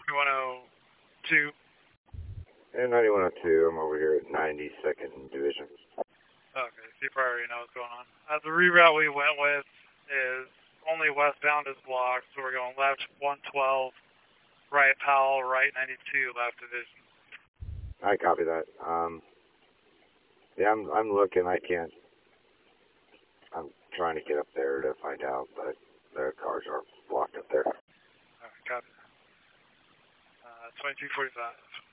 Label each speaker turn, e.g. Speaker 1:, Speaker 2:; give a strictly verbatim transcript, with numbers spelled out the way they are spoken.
Speaker 1: one oh two.
Speaker 2: And ninety-one oh two, I'm over here at ninety-second Division.
Speaker 1: Okay, so you probably already know what's going on. Uh, the reroute we went with is only westbound is blocked, so we're going left one twelve, right Powell, right ninety-two, left Division.
Speaker 2: I copy that. Um, yeah, I'm, I'm looking. I can't. I'm trying to get up there to find out, but the cars are blocked up there.
Speaker 1: Alright, copy. Uh, twenty-two forty-five.